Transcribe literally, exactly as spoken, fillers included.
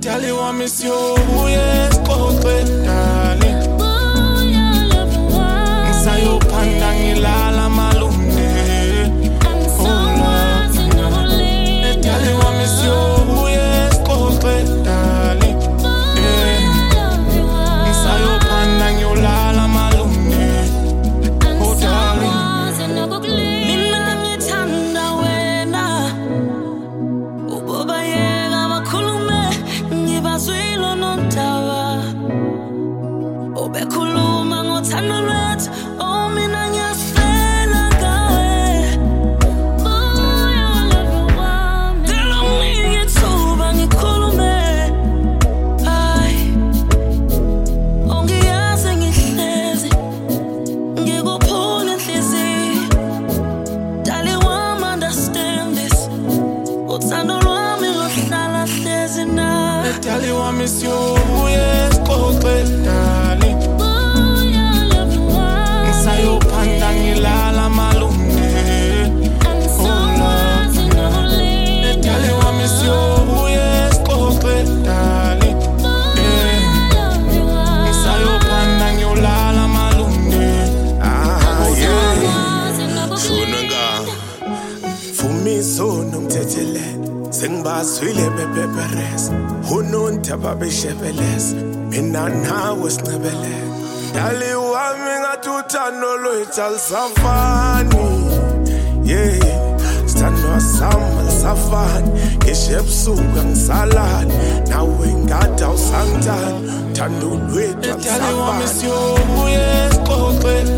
Dali wa miss you, yes, kote dali. Sayo pandang ilala malumne. Oh Lord, dali wa miss you, yes, kote dali. Sayo pandang ilala malumne. Oh darling. Obekhuluma ngothando lwethu oh mina ngiyafela ngawe moya love wami Tell me ngithuba ngikhulume ay ongiyazi ngihlezi ngikuphula inhliziyo Dali wami understand this uthando lwami lohlala hlezi nawe Dali wa miss you yes kote dali Sayo pandang ilala malumne. Oh Lord, dali wa miss you yes kote dali. Sayo pandang ilala malumne. Ah yeah. Shunanga Fumi so nomtetele Sengibazwile bebeberes Unontaba beshebeles Mina nawe sincebele Dali wami ngatuthando lwethu alisafani Yeah Sithandwa sami alisafani Ngisho ebusuku angisalali Nawe ngada usangithanda Thando lwethu Dali wa miss alisafani you yes kote